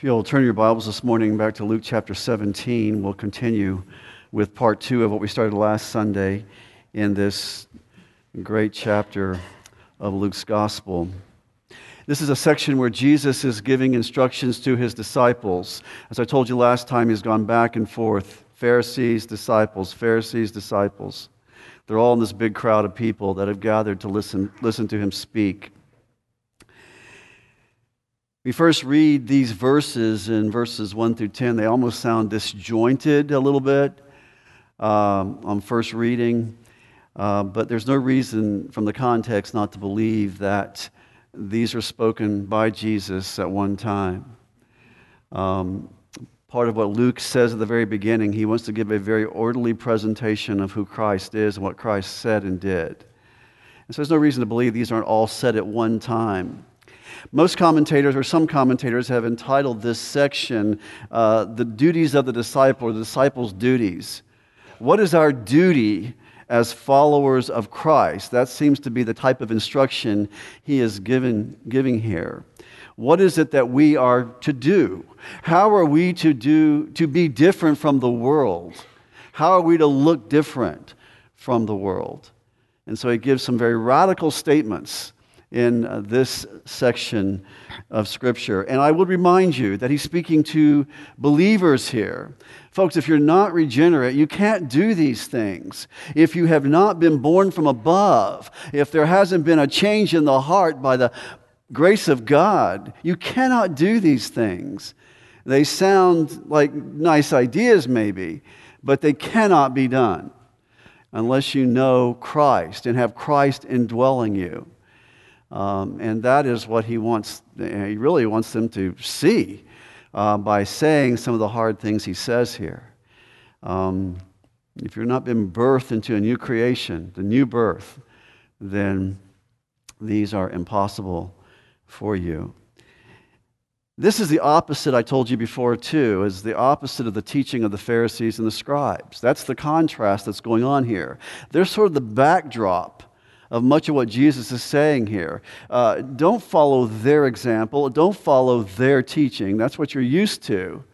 If you'll turn your Bibles this morning back to Luke chapter 17, we'll continue with part 2 of what we started last Sunday in this great chapter of Luke's Gospel. This is a section where Jesus is giving instructions to his disciples. As I told you last time, he's gone back and forth. Pharisees, disciples, Pharisees, disciples. They're all in this big crowd of people that have gathered to listen to him speak. We first read these verses in verses 1 through 10. They almost sound disjointed a little bit on first reading. But there's no reason from the context not to believe that these are spoken by Jesus at one time. Part of what Luke says at the very beginning, he wants to give a very orderly presentation of who Christ is and what Christ said and did. And so there's no reason to believe these aren't all said at one time. Most commentators, or some commentators, have entitled this section, The Duties of the Disciple, or the Disciple's Duties. What is our duty as followers of Christ? That seems to be the type of instruction he is giving here. What is it that we are to do? How are we to be different from the world? How are we to look different from the world? And so he gives some very radical statements in this section of Scripture. And I would remind you that he's speaking to believers here. Folks, if you're not regenerate, you can't do these things. If you have not been born from above, if there hasn't been a change in the heart by the grace of God, you cannot do these things. They sound like nice ideas maybe, but they cannot be done unless you know Christ and have Christ indwelling you. And that is what he wants. He really wants them to see by saying some of the hard things he says here. If you've not been birthed into a new creation, the new birth, then these are impossible for you. This is the opposite, I told you before too, is the opposite of the teaching of the Pharisees and the scribes. That's the contrast that's going on here. They're sort of the backdrop of much of what Jesus is saying here. Don't follow their example. Don't follow their teaching. That's what you're used to.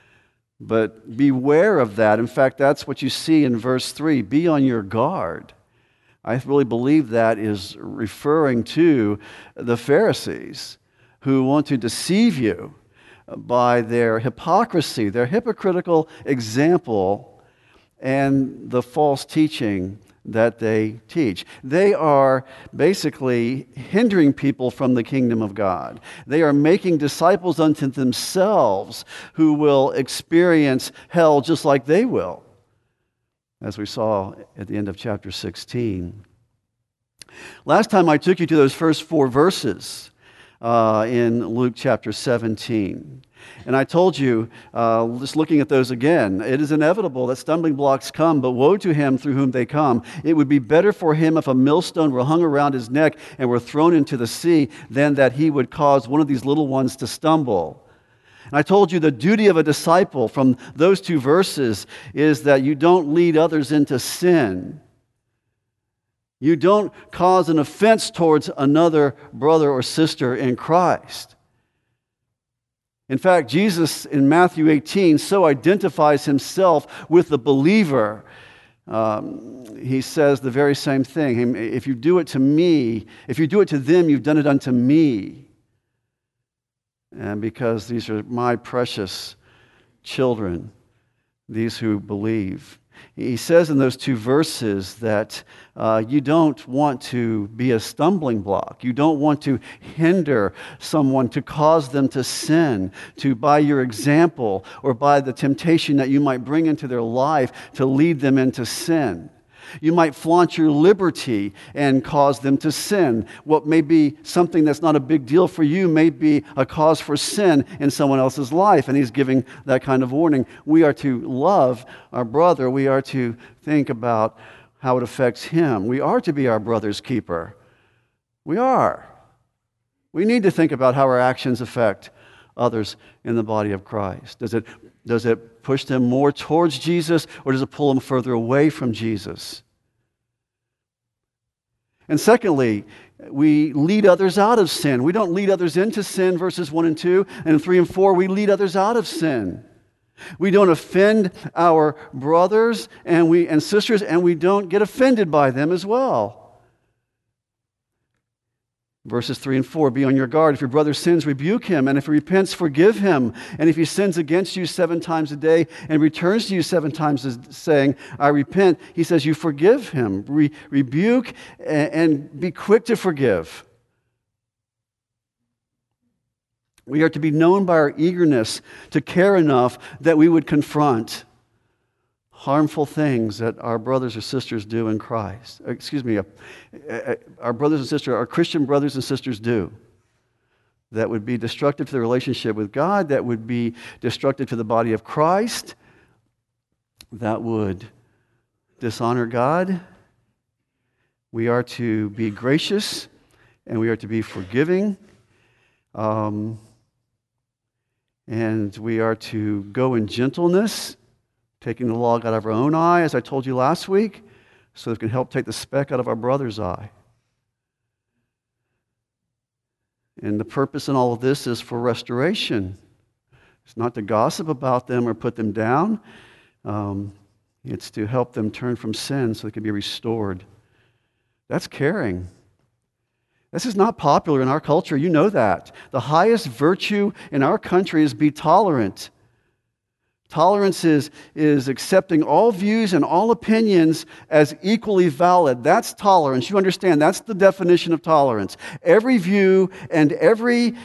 But beware of that. In fact, that's what you see in verse 3. Be on your guard. I really believe that is referring to the Pharisees who want to deceive you by their hypocrisy, their hypocritical example, and the false teaching that they teach. They are basically hindering people from the kingdom of God. They are making disciples unto themselves who will experience hell just like they will, as we saw at the end of chapter 16. Last time I took you to those first 4 verses in Luke chapter 17. And I told you, just looking at those again, it is inevitable that stumbling blocks come, but woe to him through whom they come. It would be better for him if a millstone were hung around his neck and were thrown into the sea than that he would cause one of these little ones to stumble. And I told you the duty of a disciple from those 2 verses is that you don't lead others into sin. You don't cause an offense towards another brother or sister in Christ. In fact, Jesus in Matthew 18 so identifies himself with the believer. He says the very same thing. If you do it to me, if you do it to them, you've done it unto me. And because these are my precious children, these who believe. He says in those 2 verses that you don't want to be a stumbling block. You don't want to hinder someone, to cause them to sin, to by your example or by the temptation that you might bring into their life to lead them into sin. You might flaunt your liberty and cause them to sin. What may be something that's not a big deal for you may be a cause for sin in someone else's life. And he's giving that kind of warning. We are to love our brother. We are to think about how it affects him. We are to be our brother's keeper. We are. We need to think about how our actions affect others in the body of Christ. Does it push them more towards Jesus, or does it pull them further away from Jesus? And secondly, we lead others out of sin. We don't lead others into sin, verses 1 and 2. And 3 and 4, we lead others out of sin. We don't offend our brothers and sisters, and we don't get offended by them as well. Verses 3 and 4, be on your guard. If your brother sins, rebuke him, and if he repents, forgive him. And if he sins against you 7 times a day and returns to you 7 times saying, I repent, he says, you forgive him. Rebuke and be quick to forgive. We are to be known by our eagerness to care enough that we would confront harmful things that our brothers or sisters do in Christ. Our brothers and sisters, our Christian brothers and sisters do. That would be destructive to the relationship with God, that would be destructive to the body of Christ, that would dishonor God. We are to be gracious and we are to be forgiving. And we are to go in gentleness, taking the log out of our own eye, as I told you last week, so that we can help take the speck out of our brother's eye. And the purpose in all of this is for restoration. It's not to gossip about them or put them down. It's to help them turn from sin so they can be restored. That's caring. This is not popular in our culture. You know that. The highest virtue in our country is be tolerant. Tolerance is accepting all views and all opinions as equally valid. That's tolerance. You understand, that's the definition of tolerance. Every view and every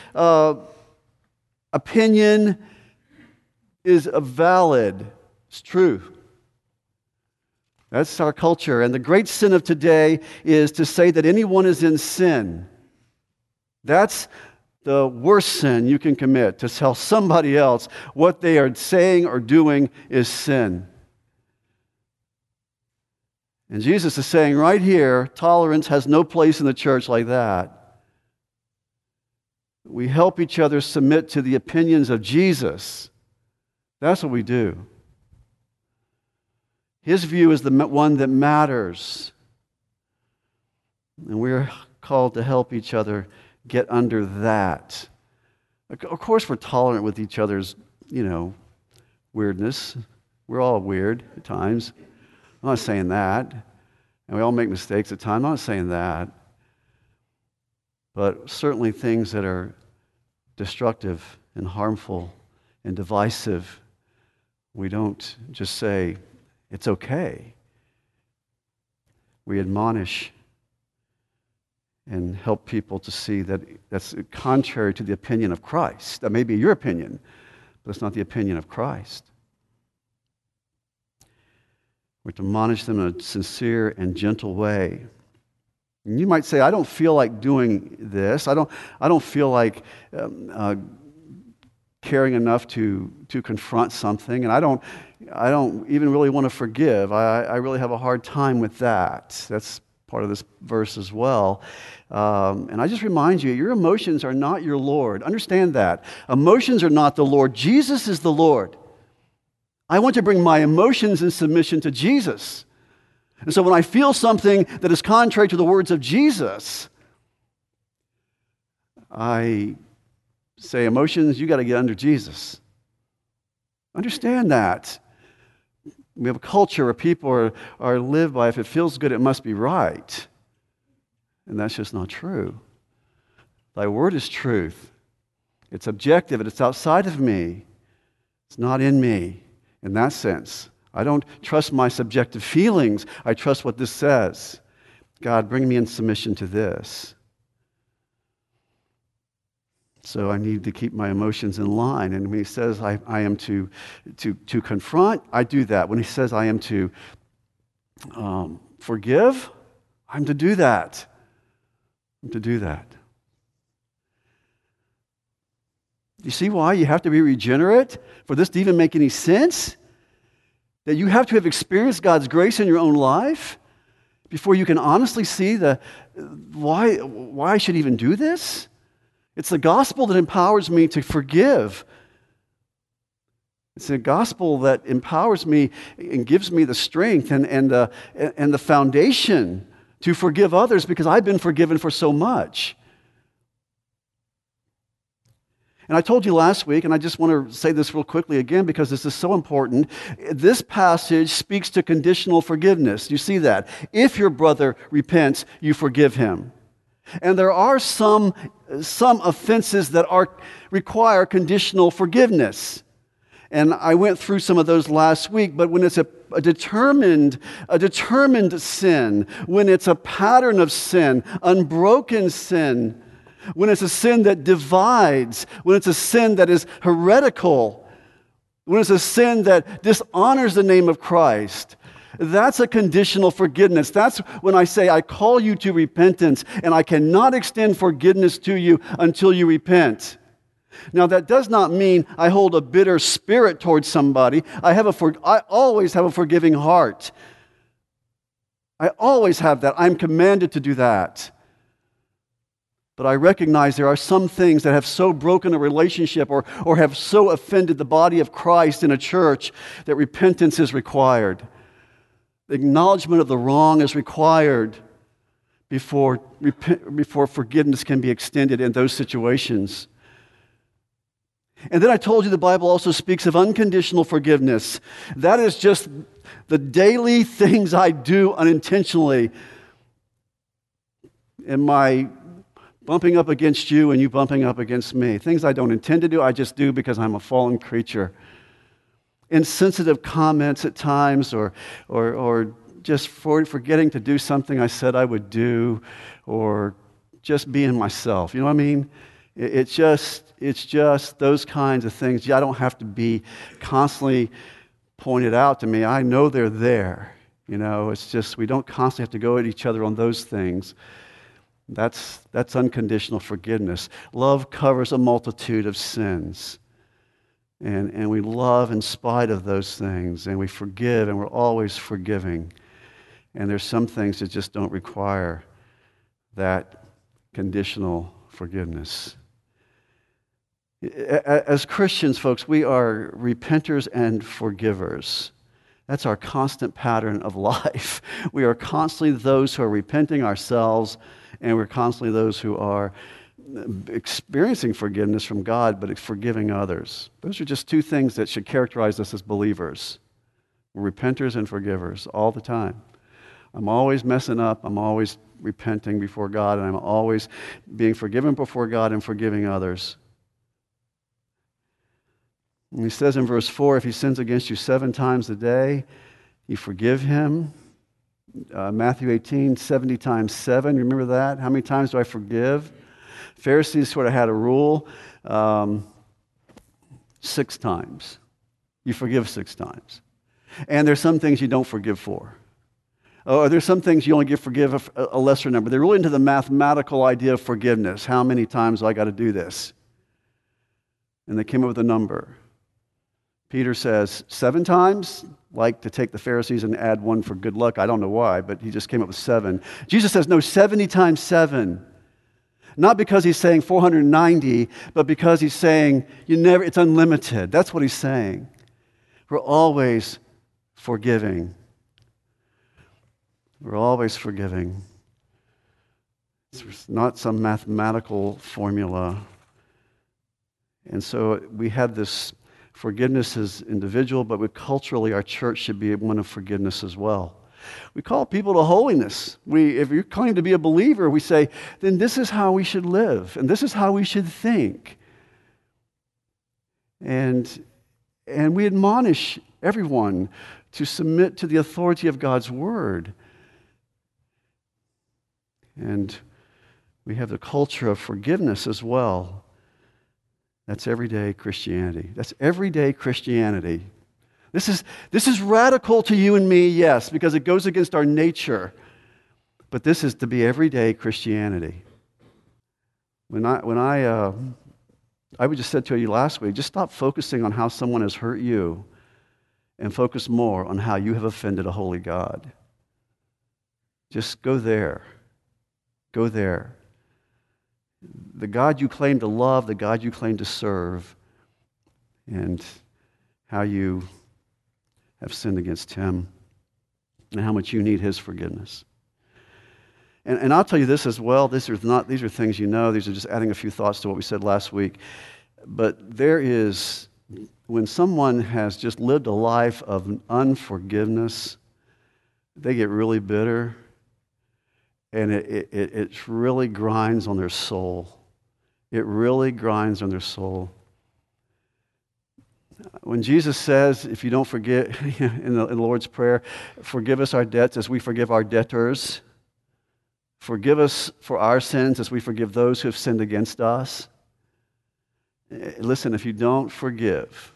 opinion is valid. It's true. That's our culture. And the great sin of today is to say that anyone is in sin. That's the worst sin you can commit, to tell somebody else what they are saying or doing is sin. And Jesus is saying right here, tolerance has no place in the church like that. We help each other submit to the opinions of Jesus. That's what we do. His view is the one that matters. And we're called to help each other get under that. Of course, we're tolerant with each other's, weirdness. We're all weird at times. I'm not saying that. And we all make mistakes at times. I'm not saying that. But certainly things that are destructive and harmful and divisive, we don't just say, it's okay. We admonish and help people to see that that's contrary to the opinion of Christ. That may be your opinion, but it's not the opinion of Christ. We're to admonish them in a sincere and gentle way. And you might say, I don't feel like doing this. I don't feel like caring enough to confront something, and I don't even really want to forgive. I really have a hard time with that. That's part of this verse as well. And I just remind you, your emotions are not your Lord. Understand that. Emotions are not the Lord. Jesus is the Lord. I want to bring my emotions in submission to Jesus. And so when I feel something that is contrary to the words of Jesus, I say, emotions, you got to get under Jesus. Understand that. We have a culture where people are live by, if it feels good, it must be right. And that's just not true. Thy word is truth. It's objective, and it's outside of me. It's not in me in that sense. I don't trust my subjective feelings. I trust what this says. God, bring me in submission to this. So I need to keep my emotions in line. And when he says I am to confront, I do that. When he says I am to forgive, I'm to do that. I'm to do that. You see why you have to be regenerate for this to even make any sense? That you have to have experienced God's grace in your own life before you can honestly see why I should even do this? It's the gospel that empowers me to forgive. It's the gospel that empowers me and gives me the strength and the foundation to forgive others because I've been forgiven for so much. And I told you last week, and I just want to say this real quickly again because this is so important. This passage speaks to conditional forgiveness. You see that. If your brother repents, you forgive him. And there are some offenses that require conditional forgiveness. And I went through some of those last week, but when it's a determined sin, when it's a pattern of sin, unbroken sin, when it's a sin that divides, when it's a sin that is heretical, when it's a sin that dishonors the name of Christ, that's a conditional forgiveness. That's when I say, I call you to repentance, and I cannot extend forgiveness to you until you repent. Now, that does not mean I hold a bitter spirit towards somebody. I always have a forgiving heart. I always have that. I'm commanded to do that. But I recognize there are some things that have so broken a relationship or have so offended the body of Christ in a church that repentance is required. The acknowledgement of the wrong is required before forgiveness can be extended in those situations. And then I told you the Bible also speaks of unconditional forgiveness. That is just the daily things I do unintentionally. In my bumping up against you and you bumping up against me. Things I don't intend to do, I just do because I'm a fallen creature. Insensitive comments at times or just forgetting to do something I said I would do or just being myself. You know what I mean? It's just those kinds of things. I don't have to be constantly pointed out to me. I know they're there. You know, it's just we don't constantly have to go at each other on those things. That's unconditional forgiveness. Love covers a multitude of sins. And we love in spite of those things. And we forgive, and we're always forgiving. And there's some things that just don't require that conditional forgiveness. As Christians, folks, we are repenters and forgivers. That's our constant pattern of life. We are constantly those who are repenting ourselves, and we're constantly those who are experiencing forgiveness from God, but forgiving others. Those are just two things that should characterize us as believers. We're repenters and forgivers all the time. I'm always messing up. I'm always repenting before God, and I'm always being forgiven before God and forgiving others. And he says in verse 4, if he sins against you 7 times a day, you forgive him. Matthew 18, 70 times 7. Remember that? How many times do I forgive? Pharisees sort of had a rule, 6 times. You forgive 6 times. And there's some things you don't forgive for. Or there's some things you only forgive a lesser number. They're really into the mathematical idea of forgiveness. How many times do I got to do this? And they came up with a number. Peter says 7 times, like to take the Pharisees and add 1 for good luck. I don't know why, but he just came up with 7. Jesus says, no, 70 times 7. Not because he's saying 490, but because he's saying it's unlimited. That's what he's saying. We're always forgiving. We're always forgiving. It's not some mathematical formula. And so we have this forgiveness is individual, but culturally our church should be one of forgiveness as well. We call people to holiness. If you claim to be a believer, we say, then this is how we should live, and this is how we should think. And we admonish everyone to submit to the authority of God's word. And we have the culture of forgiveness as well. That's everyday Christianity. That's everyday Christianity. This is radical to you and me, yes, because it goes against our nature. But this is to be everyday Christianity. I just said to you last week, just stop focusing on how someone has hurt you and focus more on how you have offended a holy God. Just go there. Go there. The God you claim to love, the God you claim to serve, and how you have sinned against him, and how much you need his forgiveness. And I'll tell you this as well. These are things you know. These are just adding a few thoughts to what we said last week. But when someone has just lived a life of unforgiveness, they get really bitter, and it really grinds on their soul. It really grinds on their soul. When Jesus says, if you don't forget, in the Lord's Prayer, forgive us our debts as we forgive our debtors, forgive us for our sins as we forgive those who have sinned against us. Listen, if you don't forgive,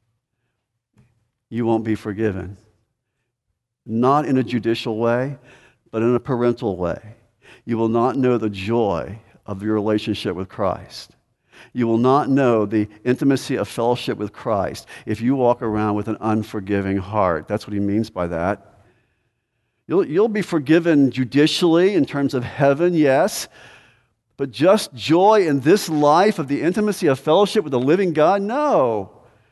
you won't be forgiven. Not in a judicial way, but in a parental way. You will not know the joy of your relationship with Christ. You will not know the intimacy of fellowship with Christ if you walk around with an unforgiving heart. That's what he means by that. You'll be forgiven judicially in terms of heaven, yes, but just joy in this life of the intimacy of fellowship with the living God, no.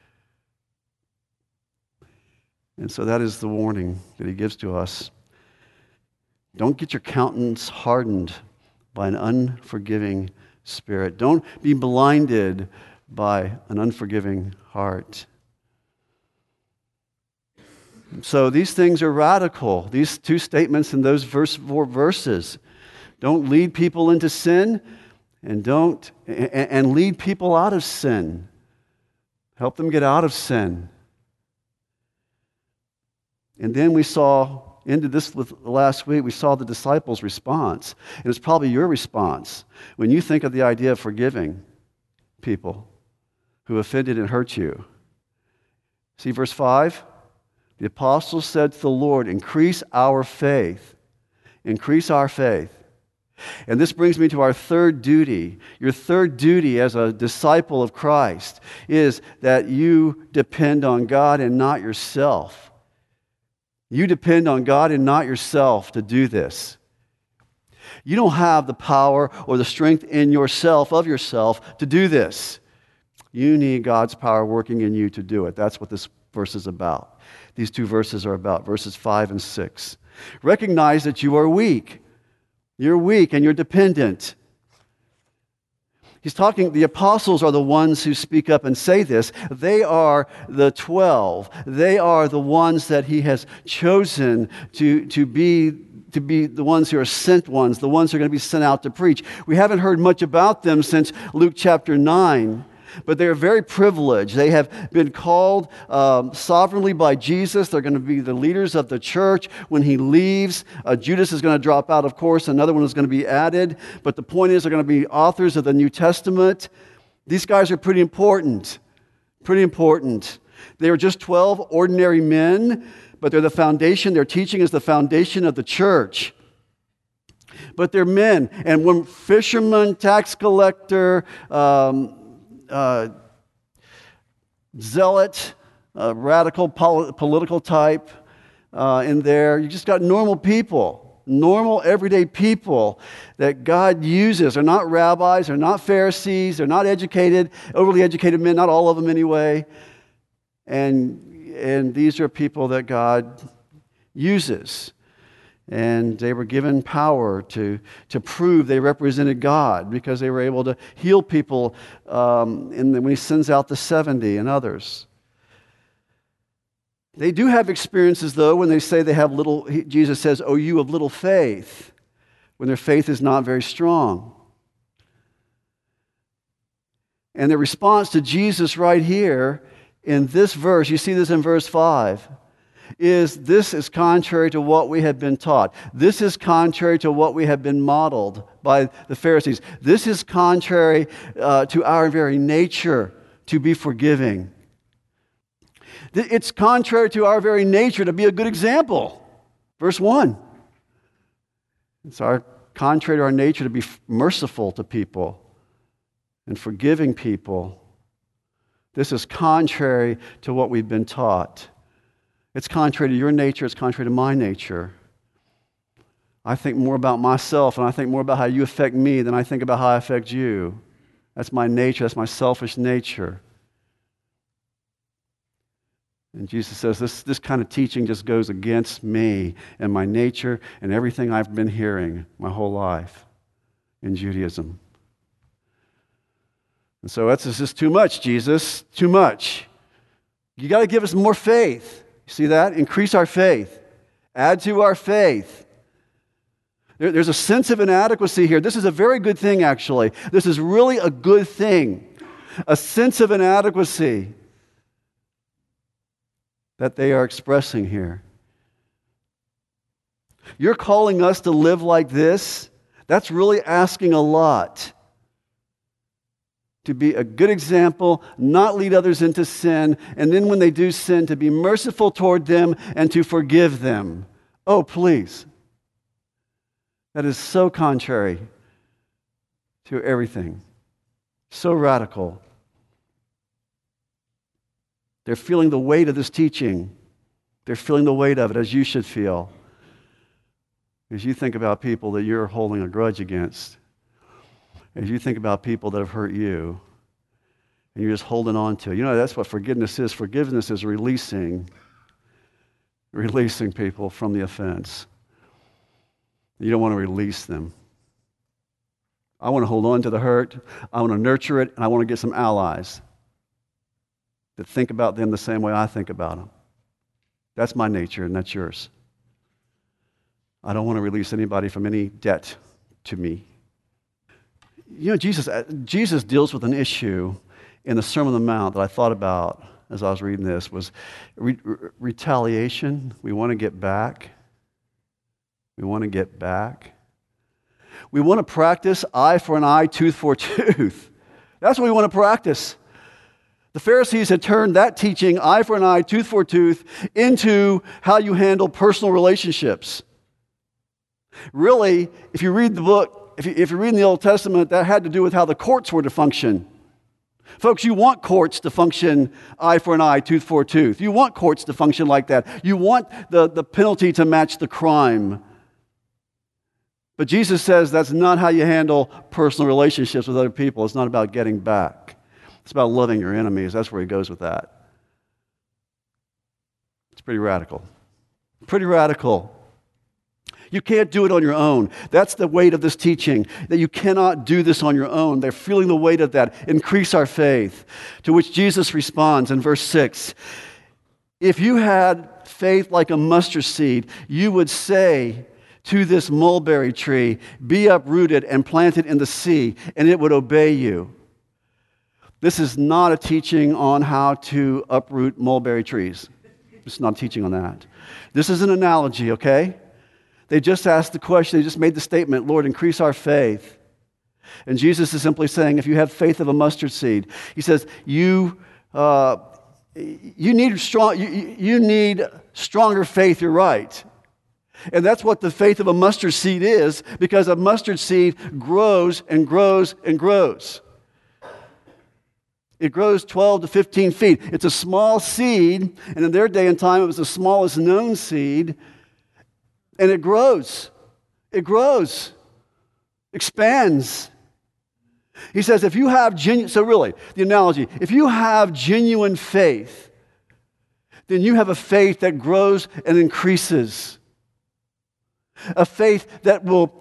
And so that is the warning that he gives to us. Don't get your countenance hardened by an unforgiving spirit. Don't be blinded by an unforgiving heart. So these things are radical. These two statements in those 4 verses. Don't lead people into sin, and lead people out of sin. Help them get out of sin. And then we saw, into this last week, we saw the disciples' response. And it's probably your response when you think of the idea of forgiving people who offended and hurt you. See verse 5? The apostles said to the Lord, increase our faith. Increase our faith. And this brings me to our third duty. Your third duty as a disciple of Christ is that you depend on God and not yourself. You depend on God and not yourself to do this. You don't have the power or the strength in yourself, of yourself, to do this. You need God's power working in you to do it. That's what this verse is about. These 2 verses are about, verses 5 and 6. Recognize that you are weak. You're weak and you're dependent. He's talking, the apostles are the ones who speak up and say this. They are the 12. They are the ones that he has chosen to be the ones who are sent ones, the ones who are going to be sent out to preach. We haven't heard much about them since Luke chapter 9. But they are very privileged. They have been called sovereignly by Jesus. They're going to be the leaders of the church. When he leaves, Judas is going to drop out, of course. Another one is going to be added. But the point is, they're going to be authors of the New Testament. These guys are pretty important. Pretty important. They are just 12 ordinary men, but they're the foundation. Their teaching is the foundation of the church. But they're men. And when fisherman, tax collector, zealot, radical political type in there. You just got normal people, normal everyday people that God uses. They're not rabbis, they're not Pharisees, they're not educated, overly educated men, not all of them anyway. And these are people that God uses. And they were given power to prove they represented God because they were able to heal people when he sends out the 70 and others. They do have experiences, though, when they say they have little, Jesus says, "Oh, you of little faith," when their faith is not very strong. And the response to Jesus right here in this verse, you see this in verse 5, this is contrary to what we have been taught. This is contrary to what we have been modeled by the Pharisees. This is contrary to our very nature to be forgiving. It's contrary to our very nature to be a good example. Verse 1. It's contrary to our nature to be merciful to people and forgiving people. This is contrary to what we've been taught. It's contrary to your nature. It's contrary to my nature. I think more about myself and I think more about how you affect me than I think about how I affect you. That's my nature. That's my selfish nature. And Jesus says, this kind of teaching just goes against me and my nature and everything I've been hearing my whole life in Judaism. And so that's just too much, Jesus, too much. You got to give us more faith. You see that? Increase our faith. Add to our faith. There's a sense of inadequacy here. This is a very good thing, actually. This is really a good thing. A sense of inadequacy that they are expressing here. You're calling us to live like this? That's really asking a lot. To be a good example, not lead others into sin, and then when they do sin, to be merciful toward them and to forgive them. Oh, please. That is so contrary to everything. So radical. They're feeling the weight of this teaching. They're feeling the weight of it, as you should feel. As you think about people that you're holding a grudge against. As you think about people that have hurt you, and you're just holding on to it. You know, that's what forgiveness is. Forgiveness is releasing people from the offense. You don't want to release them. I want to hold on to the hurt. I want to nurture it, and I want to get some allies that think about them the same way I think about them. That's my nature, and that's yours. I don't want to release anybody from any debt to me. You know, Jesus deals with an issue in the Sermon on the Mount that I thought about as I was reading this, was retaliation. We want to get back. We want to get back. We want to practice eye for an eye, tooth for a tooth. That's what we want to practice. The Pharisees had turned that teaching, eye for an eye, tooth for a tooth, into how you handle personal relationships. Really, if you read the book, if you read in the Old Testament, that had to do with how the courts were to function. Folks, you want courts to function eye for an eye, tooth for a tooth. You want courts to function like that. You want the penalty to match the crime. But Jesus says that's not how you handle personal relationships with other people. It's not about getting back. It's about loving your enemies. That's where he goes with that. It's pretty radical. Pretty radical. You can't do it on your own. That's the weight of this teaching, that you cannot do this on your own. They're feeling the weight of that. Increase our faith. To which Jesus responds in verse 6. If you had faith like a mustard seed, you would say to this mulberry tree, be uprooted and planted in the sea, and it would obey you. This is not a teaching on how to uproot mulberry trees. It's not a teaching on that. This is an analogy, okay? They just asked the question, they just made the statement, Lord, increase our faith. And Jesus is simply saying, if you have faith of a mustard seed, he says, you need stronger faith, you're right. And that's what the faith of a mustard seed is, because a mustard seed grows and grows and grows. It grows 12 to 15 feet. It's a small seed, and in their day and time, it was the smallest known seed. And it grows. It grows. Expands. He says, if you have so really, the analogy, if you have genuine faith, then you have a faith that grows and increases. A faith that will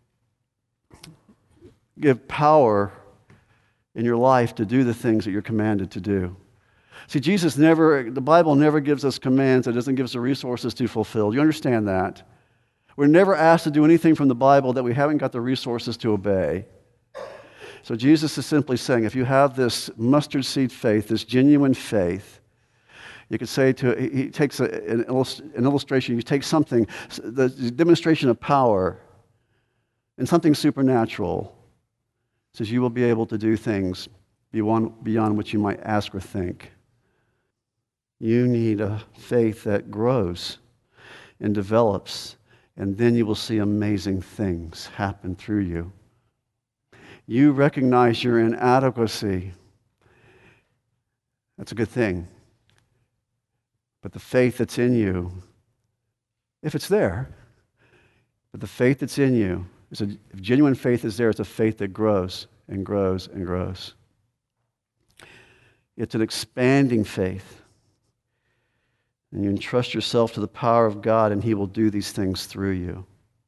give power in your life to do the things that you're commanded to do. See, the Bible never gives us commands that doesn't give us the resources to fulfill. Do you understand that? We're never asked to do anything from the Bible that we haven't got the resources to obey. So Jesus is simply saying, if you have this mustard seed faith, this genuine faith, you could say he takes an illustration, you take something, the demonstration of power, and something supernatural, says you will be able to do things beyond what you might ask or think. You need a faith that grows and develops, and then you will see amazing things happen through you. You recognize your inadequacy. That's a good thing. But the faith that's in you, if it's there, but the faith that's in you, if genuine faith is there, it's a faith that grows and grows and grows. It's an expanding faith. And you entrust yourself to the power of God, and He will do these things through you.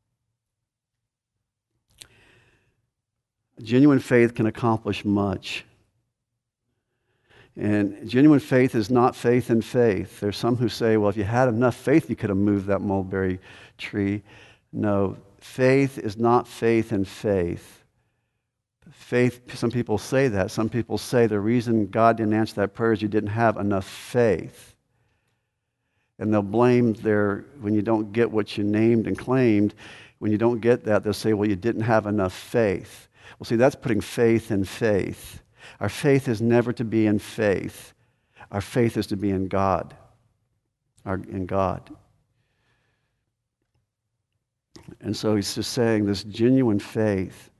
Genuine faith can accomplish much. And genuine faith is not faith in faith. There's some who say, well, if you had enough faith, you could have moved that mulberry tree. No, faith is not faith in faith. Faith, some people say that. Some people say the reason God didn't answer that prayer is you didn't have enough faith. And they'll blame when you don't get what you named and claimed, when you don't get that, they'll say, well, you didn't have enough faith. Well, see, that's putting faith in faith. Our faith is never to be in faith. Our faith is to be in God. In God. And so he's just saying this genuine faith.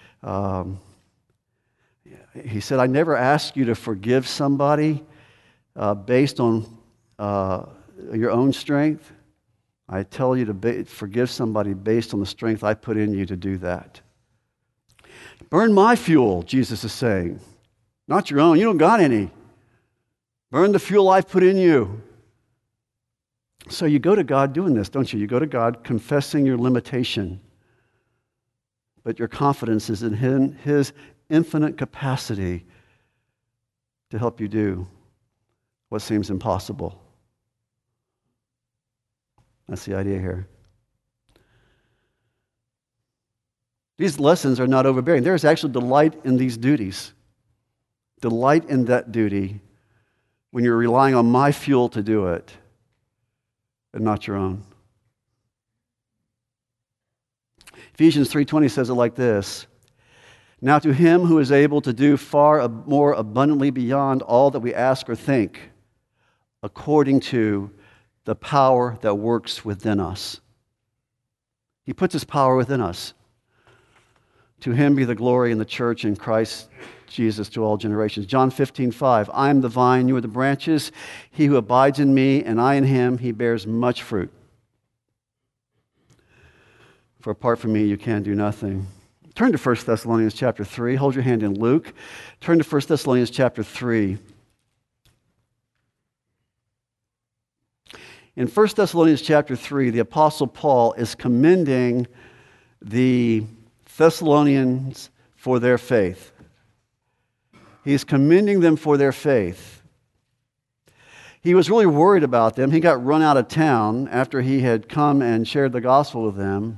He said, I never ask you to forgive somebody based on your own strength. I tell you to forgive somebody based on the strength I put in you to do that. Burn my fuel, Jesus is saying. Not your own. You don't got any. Burn the fuel I've put in you. So you go to God doing this, don't you? You go to God confessing your limitation. But your confidence is in His infinite capacity to help you do what seems impossible. That's the idea here. These lessons are not overbearing. There is actually delight in these duties. Delight in that duty when you're relying on my fuel to do it and not your own. Ephesians 3:20 says it like this. Now to Him who is able to do far more abundantly beyond all that we ask or think, according to the power that works within us. He puts His power within us. To Him be the glory in the church in Christ Jesus to all generations. John 15:5, I am the vine, you are the branches. He who abides in me and I in him, he bears much fruit. For apart from me, you can do nothing. Turn to 1 Thessalonians chapter 3. Hold your hand in Luke. Turn to 1 Thessalonians chapter 3. In 1 Thessalonians chapter 3, the Apostle Paul is commending the Thessalonians for their faith. He's commending them for their faith. He was really worried about them. He got run out of town after he had come and shared the gospel with them.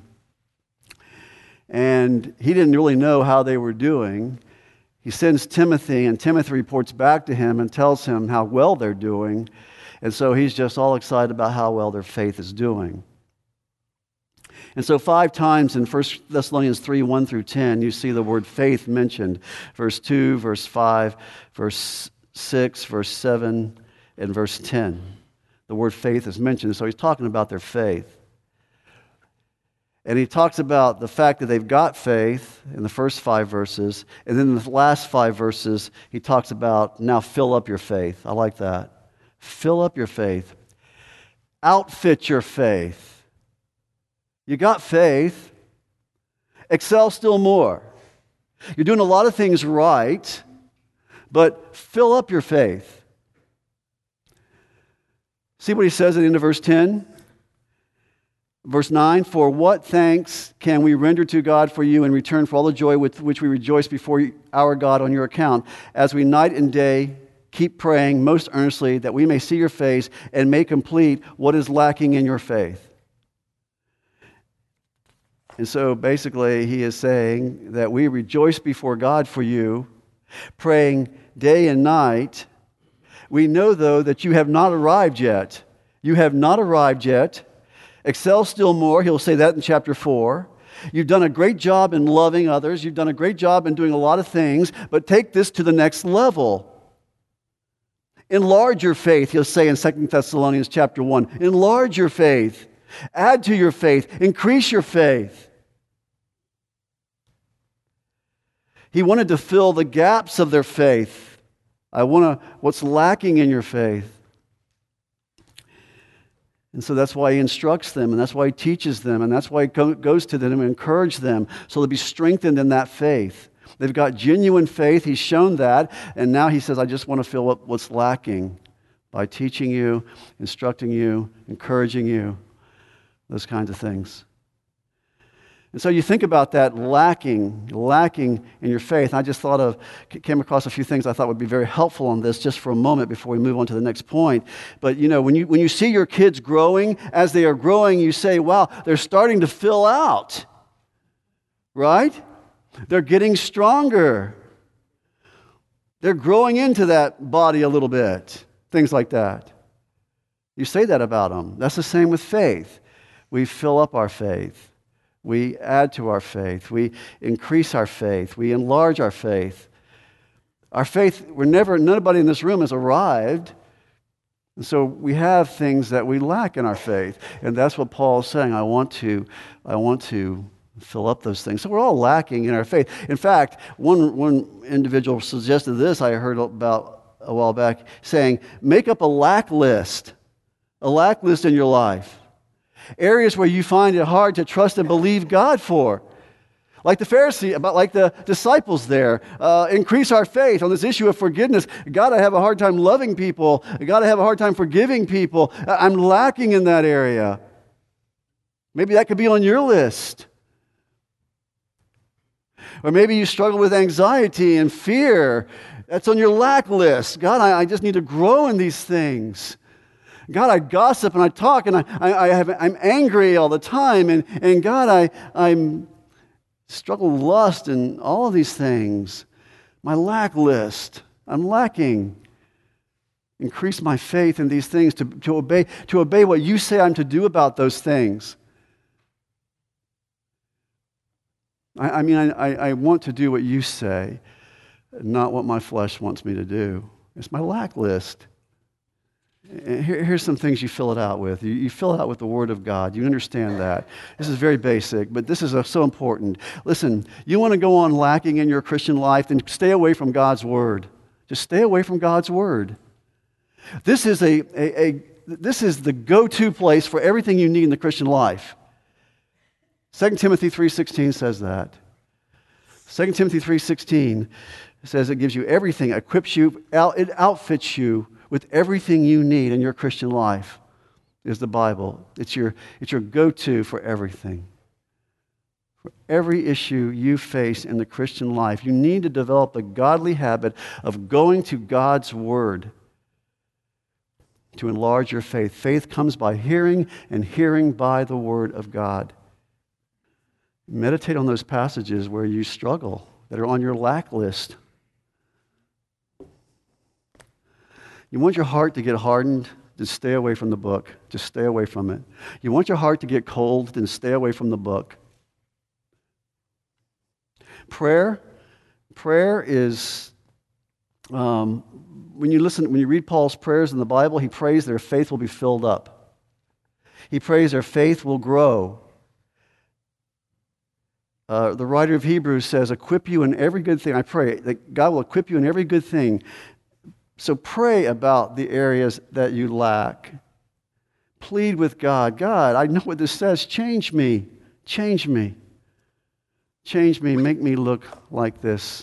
And he didn't really know how they were doing. He sends Timothy, and Timothy reports back to him and tells him how well they're doing. And so he's just all excited about how well their faith is doing. And so 5 times in 1 Thessalonians 3, 1 through 10, you see the word faith mentioned. Verse 2, verse 5, verse 6, verse 7, and verse 10. The word faith is mentioned. So he's talking about their faith. And he talks about the fact that they've got faith in the first 5 verses. And then in the last 5 verses, he talks about, now fill up your faith. I like that. Fill up your faith. Outfit your faith. You got faith. Excel still more. You're doing a lot of things right, but fill up your faith. See what he says at the end of verse 10? Verse 9, for what thanks can we render to God for you in return for all the joy with which we rejoice before our God on your account, as we night and day keep praying most earnestly that we may see your face and may complete what is lacking in your faith. And so basically he is saying that we rejoice before God for you, praying day and night. We know, though, that you have not arrived yet. You have not arrived yet. Excel still more. He'll say that in chapter 4. You've done a great job in loving others. You've done a great job in doing a lot of things, but take this to the next level. Enlarge your faith, he'll say in 2 Thessalonians chapter 1. Enlarge your faith. Add to your faith. Increase your faith. He wanted to fill the gaps of their faith. What's lacking in your faith. And so that's why he instructs them, and that's why he teaches them, and that's why he goes to them and encourages them, so they'll be strengthened in that faith. They've got genuine faith. He's shown that, and now he says, I just want to fill up what's lacking. by teaching you, instructing you, encouraging you, those kinds of things. And so you think about that lacking in your faith. I just came across a few things I thought would be very helpful on this just for a moment before we move on to the next point. But when you see your kids growing, as they are growing, you say, wow, they're starting to fill out, right? They're getting stronger. They're growing into that body a little bit, things like that. You say that about them. That's the same with faith. We fill up our faith. We add to our faith. We increase our faith. We enlarge our faith. Our faith, nobody in this room has arrived. And so we have things that we lack in our faith. And that's what Paul is saying. I want to fill up those things. So we're all lacking in our faith. In fact, one individual suggested this I heard about a while back, saying, make up a lack list in your life. Areas where you find it hard to trust and believe God for. Like the Pharisee, like the disciples there. Increase our faith on this issue of forgiveness. God, I have a hard time loving people. God, I have a hard time forgiving people. I'm lacking in that area. Maybe that could be on your list. Or maybe you struggle with anxiety and fear. That's on your lack list. God, I just need to grow in these things. God, I gossip and I talk and I'm angry all the time. And God, I'm struggle with lust and all of these things. My lack list. I'm lacking. Increase my faith in these things to obey what you say I'm to do about those things. I want to do what you say, not what my flesh wants me to do. It's my lack list. Here's some things you fill it out with. You fill it out with the Word of God. You understand that. This is very basic, but this is so important. Listen, you want to go on lacking in your Christian life, then stay away from God's Word. Just stay away from God's Word. This is this is the go-to place for everything you need in the Christian life. 2 Timothy 3:16 says that. 2 Timothy 3:16 says it gives you everything, equips you, it outfits you with everything you need in your Christian life is the Bible. It's your go-to for everything. For every issue you face in the Christian life, you need to develop the godly habit of going to God's Word to enlarge your faith. Faith comes by hearing, and hearing by the Word of God. Meditate on those passages where you struggle, that are on your lack list. You want your heart to get hardened? Just stay away from the book. Just stay away from it. You want your heart to get cold? Then stay away from the book. Prayer is, when you read Paul's prayers in the Bible, he prays their faith will be filled up. He prays their faith will grow. The writer of Hebrews says, equip you in every good thing. I pray that God will equip you in every good thing. So pray about the areas that you lack. Plead with God. God, I know what this says. Change me. Change me. Change me. Make me look like this.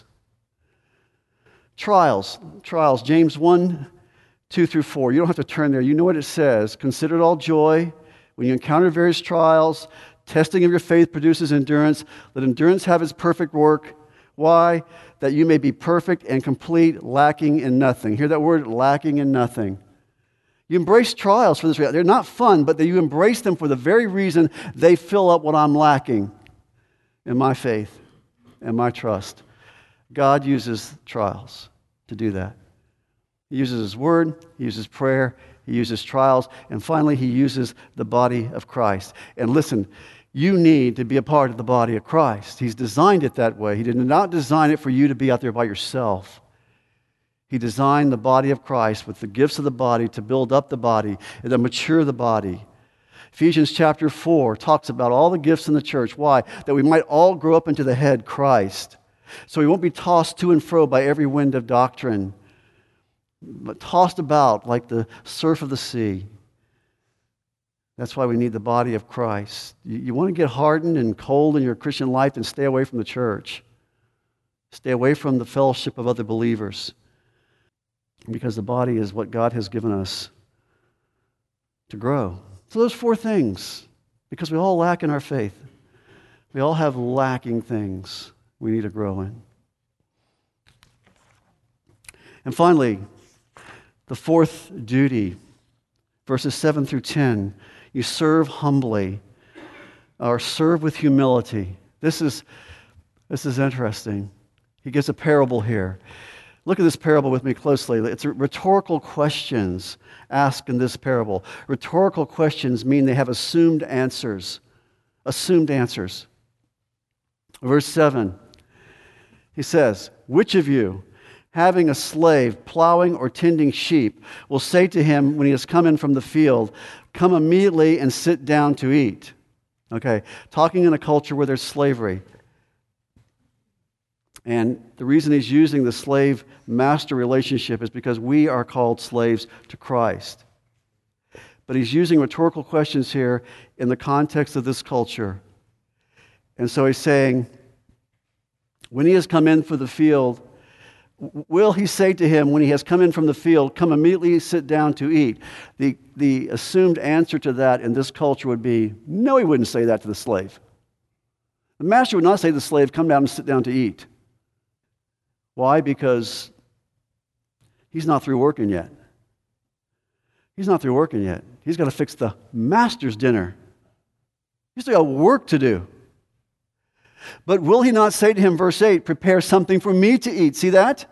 Trials. James 1, 2 through 4. You don't have to turn there. You know what it says. Consider it all joy when you encounter various trials. Testing of your faith produces endurance. Let endurance have its perfect work. Why? That you may be perfect and complete, lacking in nothing. Hear that word, lacking in nothing. You embrace trials for this reason. They're not fun, but you embrace them for the very reason they fill up what I'm lacking in my faith and my trust. God uses trials to do that. He uses His Word, He uses prayer, He uses trials, and finally He uses the body of Christ. And listen, you need to be a part of the body of Christ. He's designed it that way. He did not design it for you to be out there by yourself. He designed the body of Christ with the gifts of the body to build up the body and to mature the body. Ephesians chapter 4 talks about all the gifts in the church. Why? That we might all grow up into the head, Christ. So we won't be tossed to and fro by every wind of doctrine, but tossed about like the surf of the sea. That's why we need the body of Christ. You want to get hardened and cold in your Christian life, then stay away from the church. Stay away from the fellowship of other believers. because the body is what God has given us to grow. So those four things, because we all lack in our faith. We all have lacking things we need to grow in. And finally, the fourth duty, verses 7 through 10, you serve humbly or serve with humility. This is interesting. He gives a parable here. Look at this parable with me closely. It's rhetorical questions asked in this parable. Rhetorical questions mean they have assumed answers. Assumed answers. Verse 7, he says, "Which of you, having a slave plowing or tending sheep, will say to him when he has come in from the field, 'Come immediately and sit down to eat'?" Okay, talking in a culture where there's slavery. And the reason he's using the slave-master relationship is because we are called slaves to Christ. But he's using rhetorical questions here in the context of this culture. And so he's saying, when he has come in for the field, will he say to him when he has come in from the field, "Come immediately sit down to eat"? The assumed answer to that in this culture would be, no, he wouldn't say that to the slave. The master would not say to the slave, "Come down and sit down to eat." Why? Because he's not through working yet. He's not through working yet. He's got to fix the master's dinner. He's still got work to do. But will he not say to him, verse 8, "Prepare something for me to eat"? See that?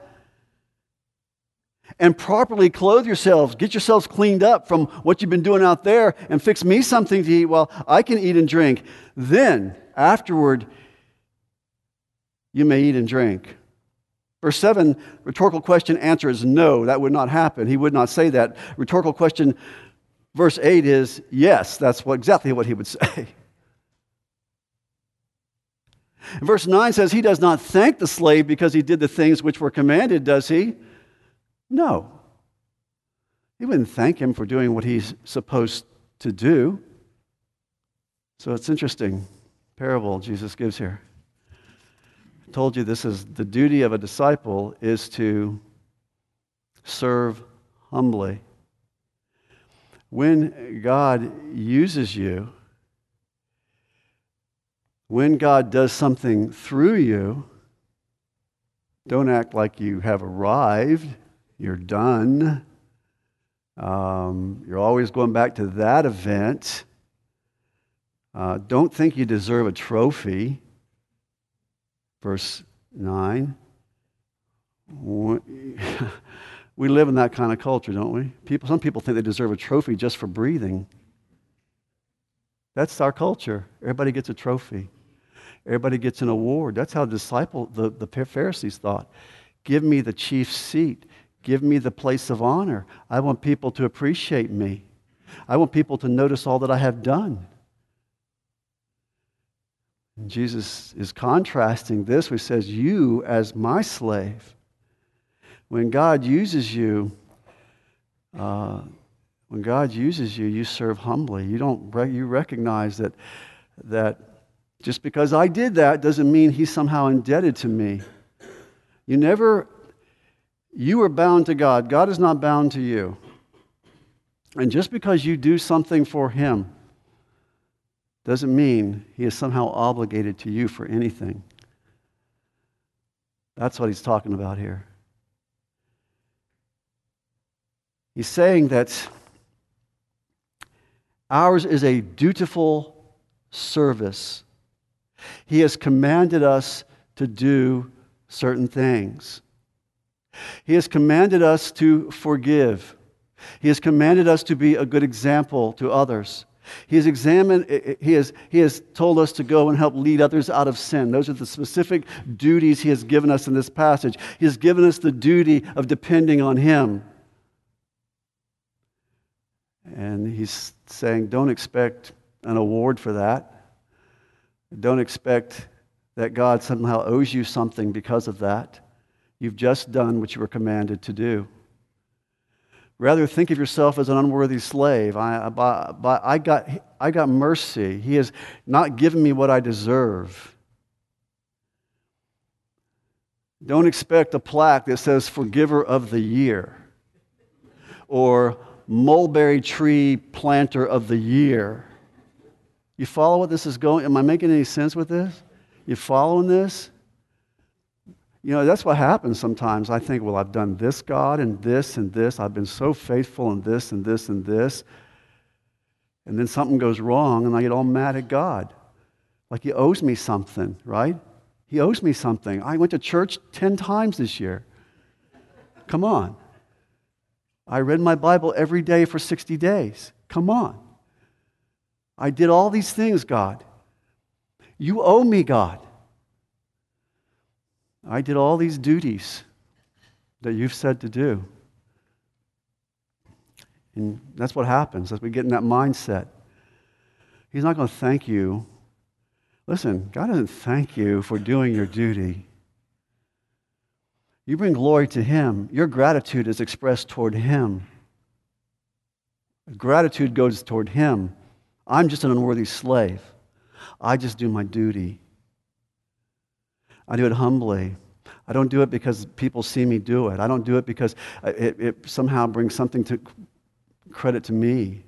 "And properly clothe yourselves. Get yourselves cleaned up from what you've been doing out there and fix me something to eat while I can eat and drink. Then, afterward, you may eat and drink." Verse 7, rhetorical question, answer is no, that would not happen. He would not say that. Rhetorical question, verse 8 is yes, that's exactly what he would say. And verse 9 says, he does not thank the slave because he did the things which were commanded, does he? No. He wouldn't thank him for doing what he's supposed to do. So it's interesting parable Jesus gives here. I told you this is the duty of a disciple is to serve humbly. When God uses you, when God does something through you, don't act like you have arrived, you're done. You're always going back to that event. Don't think you deserve a trophy. Verse 9. We live in that kind of culture, don't we? Some people think they deserve a trophy just for breathing. That's our culture. Everybody gets a trophy. Everybody gets an award. That's how the Pharisees thought. Give me the chief seat. Give me the place of honor. I want people to appreciate me. I want people to notice all that I have done. And Jesus is contrasting this, which says, you as my slave. When God uses you, you serve humbly. You recognize that just because I did that doesn't mean he's somehow indebted to me. You are bound to God. God is not bound to you. And just because you do something for him doesn't mean he is somehow obligated to you for anything. That's what he's talking about here. He's saying that ours is a dutiful service. He has commanded us to do certain things. He has commanded us to forgive. He has commanded us to be a good example to others. He has told us to go and help lead others out of sin. Those are the specific duties he has given us in this passage. He has given us the duty of depending on him. And he's saying, don't expect an award for that. Don't expect that God somehow owes you something because of that. You've just done what you were commanded to do. Rather, think of yourself as an unworthy slave. I got mercy. He has not given me what I deserve. Don't expect a plaque that says Forgiver of the Year. or mulberry tree planter of the year. You follow what this is going? Am I making any sense with this? You following this? You know, that's what happens sometimes. I think, well, I've done this, God, and this and this. I've been so faithful in this and this and this. And then something goes wrong, and I get all mad at God. Like he owes me something, right? He owes me something. I went to church 10 times this year. Come on. I read my Bible every day for 60 days. Come on. I did all these things, God. You owe me, God. I did all these duties that you've said to do. And that's what happens as we get in that mindset. He's not going to thank you. Listen, God doesn't thank you for doing your duty. You bring glory to Him. Your gratitude is expressed toward Him. Gratitude goes toward Him. I'm just an unworthy slave. I just do my duty. I do it humbly. I don't do it because people see me do it. I don't do it because it somehow brings something to credit to me.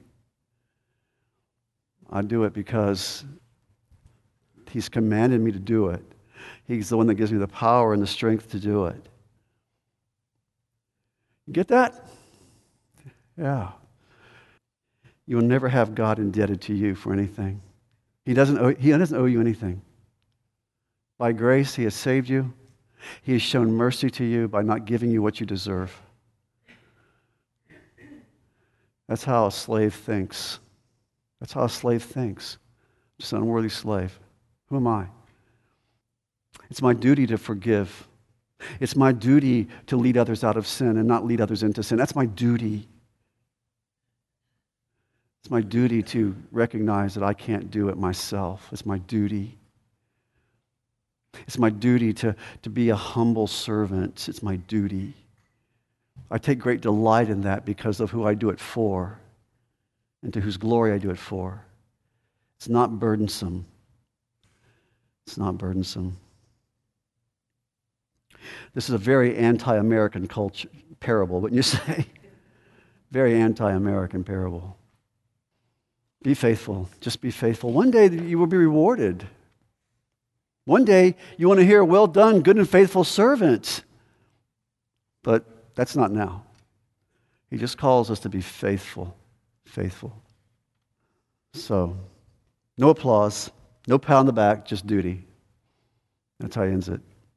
I do it because He's commanded me to do it. He's the one that gives me the power and the strength to do it. You get that? Yeah. You will never have God indebted to you for anything. He doesn't owe you anything. By grace, He has saved you. He has shown mercy to you by not giving you what you deserve. That's how a slave thinks. That's how a slave thinks. Just an unworthy slave. Who am I? It's my duty to forgive. It's my duty to lead others out of sin and not lead others into sin. That's my duty. It's my duty to recognize that I can't do it myself. It's my duty. It's my duty to be a humble servant. It's my duty. I take great delight in that because of who I do it for and to whose glory I do it for. It's not burdensome. It's not burdensome. This is a very anti-American culture parable, wouldn't you say? Very anti-American parable. Be faithful. Just be faithful. One day you will be rewarded. One day you want to hear, well done, good and faithful servant. But that's not now. He just calls us to be faithful. Faithful. So, no applause, no pat on the back, just duty. That's how he ends it.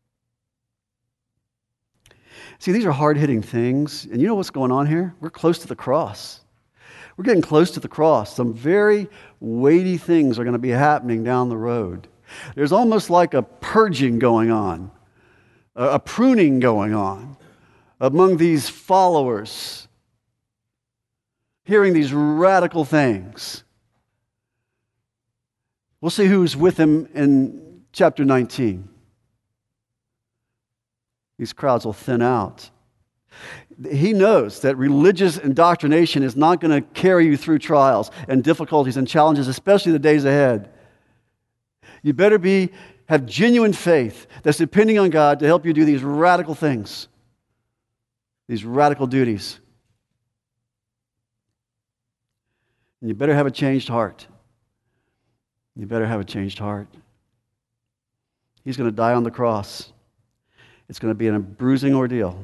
See, these are hard-hitting things. And you know what's going on here? We're close to the cross. We're getting close to the cross. Some very weighty things are going to be happening down the road. There's almost like a purging going on, a pruning going on among these followers, hearing these radical things. We'll see who's with him in chapter 19. These crowds will thin out. He knows that religious indoctrination is not going to carry you through trials and difficulties and challenges, especially the days ahead. You better have genuine faith that's depending on God to help you do these radical things, these radical duties. And you better have a changed heart. You better have a changed heart. He's going to die on the cross. It's going to be a bruising ordeal.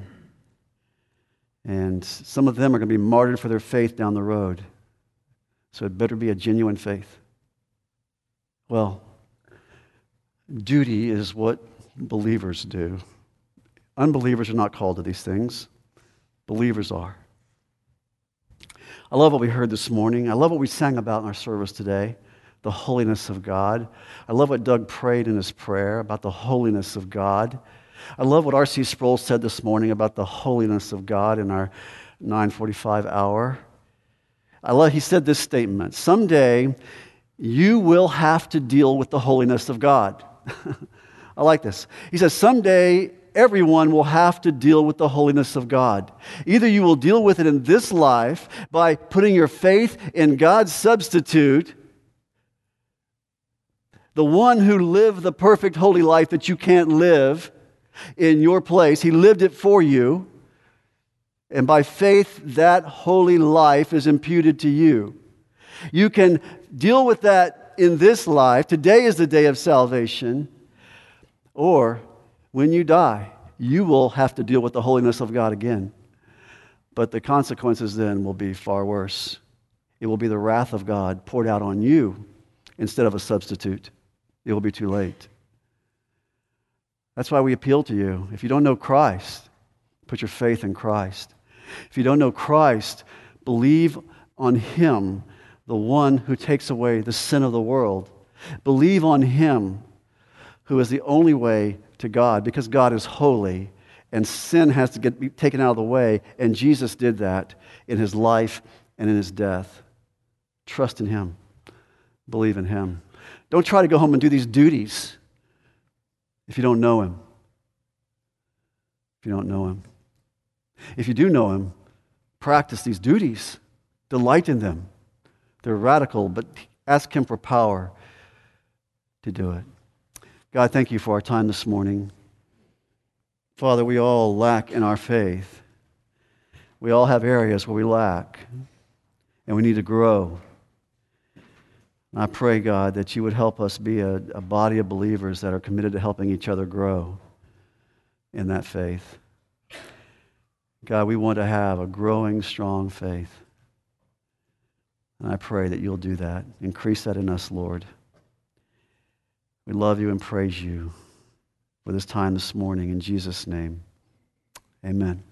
And some of them are going to be martyred for their faith down the road. So it better be a genuine faith. Well, duty is what believers do. Unbelievers are not called to these things. Believers are. I love what we heard this morning. I love what we sang about in our service today, the holiness of God. I love what Doug prayed in his prayer about the holiness of God. I love what R.C. Sproul said this morning about the holiness of God in our 9:45 hour. He said this statement: someday you will have to deal with the holiness of God. I like this. He says, someday everyone will have to deal with the holiness of God. Either you will deal with it in this life by putting your faith in God's substitute, the one who lived the perfect holy life that you can't live in your place. He lived it for you. And by faith, that holy life is imputed to you. You can deal with that in this life. Today is the day of salvation. Or when you die, you will have to deal with the holiness of God again. But the consequences then will be far worse. It will be the wrath of God poured out on you instead of a substitute. It will be too late. That's why we appeal to you. If you don't know Christ, put your faith in Christ. If you don't know Christ, believe on Him, the one who takes away the sin of the world. Believe on Him, who is the only way to God, because God is holy and sin has to be taken out of the way, and Jesus did that in His life and in His death. Trust in Him. Believe in Him. Don't try to go home and do these duties if you don't know Him. If you don't know Him. If you do know Him, practice these duties. Delight in them. They're radical, but ask Him for power to do it. God, thank you for our time this morning. Father, we all lack in our faith. We all have areas where we lack, and we need to grow. And I pray, God, that you would help us be a body of believers that are committed to helping each other grow in that faith. God, we want to have a growing, strong faith. And I pray that you'll do that. Increase that in us, Lord. We love you and praise you for this time this morning. In Jesus' name, amen.